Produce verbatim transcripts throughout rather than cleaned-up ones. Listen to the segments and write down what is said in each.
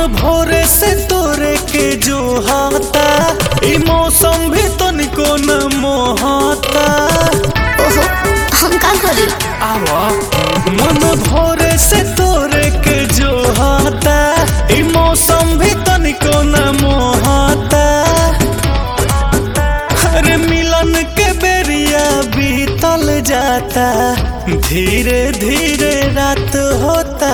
भोरे से तोरे के जो हाता ई मौसम भी तनिको न मोहाता। ओहो हम का करी? आवा मन भोरे से तोरे के जो हाता ई मौसम भी तनिको न मोहाता। हर मिलन के बेरिया बीतल जाता धीरे धीरे रात होता।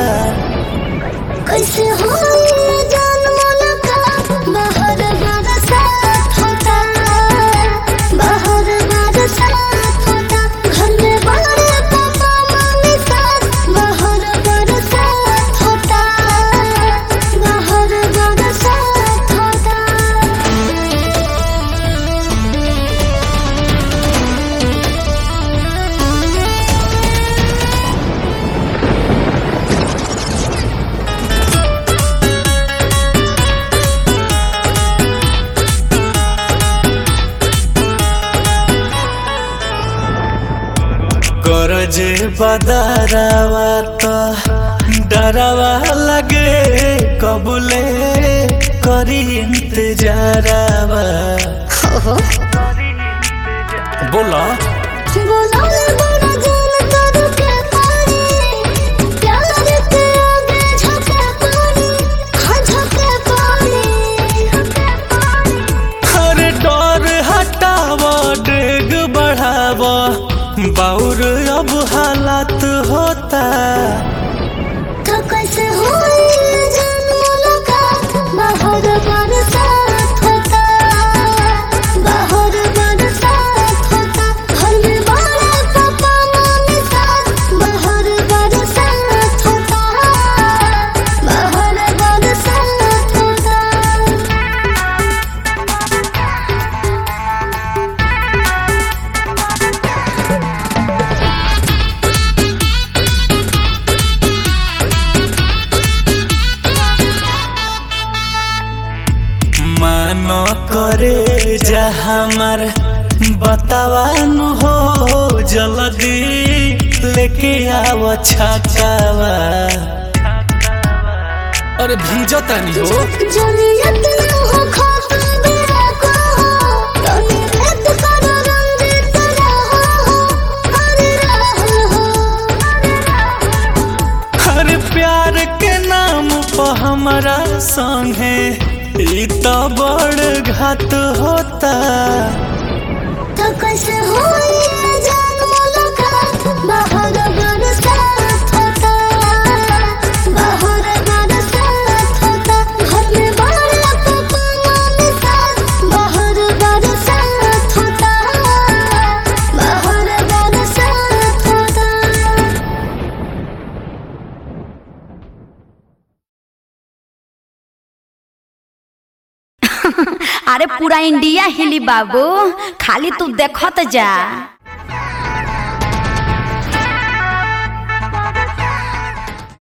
कैसे हो जान मुलाकात बाहर बरसात होता, बाहर बरसात होता, घर में बड़े पापा मम्मी साथ बाहर बरसात होता, बाहर बरसात होता। गरजे बदरावा तो डरावा लगे कबूले करी इंतजारावा। ओहो बोला बोला बड़ा जान कर के पानी, प्यार के आगे झोंके पानी, हाँ झोंके पानी। हर डर हटावा डेग बढ़ावा बाउर अब हालात होता। तो कैसे होई जान मुलाकात बाहर बरसात होता, बाहर बरसात होता, घर में बड़े पापा मम्मी साथ बाहर बरसात होता, बाहर बरसात होता। मानो करे जा हमार बतावा न हो जल्दी लेके आओ छकावा। अरे भीजो तनी हो जनियत न हो खाता बेरा को हो, तनी भेद कर रंजित रहो, हर रहो। हर प्यार के नाम पर हमारा संगे ई तो बड़ घात होता। तो कैसे होई जान मुलाकात बाहर बरसात होता, बाहर बरसात होता, घर में बड़े पापा मम्मी साथ बाहर बरसात होता, बाहर बरसात होता। अरे पूरा इंडिया हिली बाबू, खाली तू देखत जा।